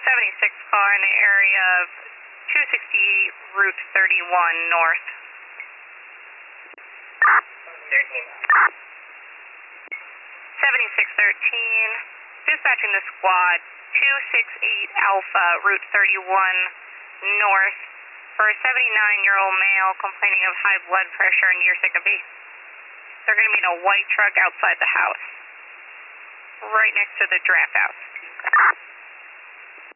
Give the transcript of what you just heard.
76 car in the area of 268 Route 31 North. 7613, dispatching the squad 268 Alpha, Route 31 North, for a 79-year-old male complaining of high blood pressure and near syncope. They're going to be in a white truck outside the house, right next to the draft house.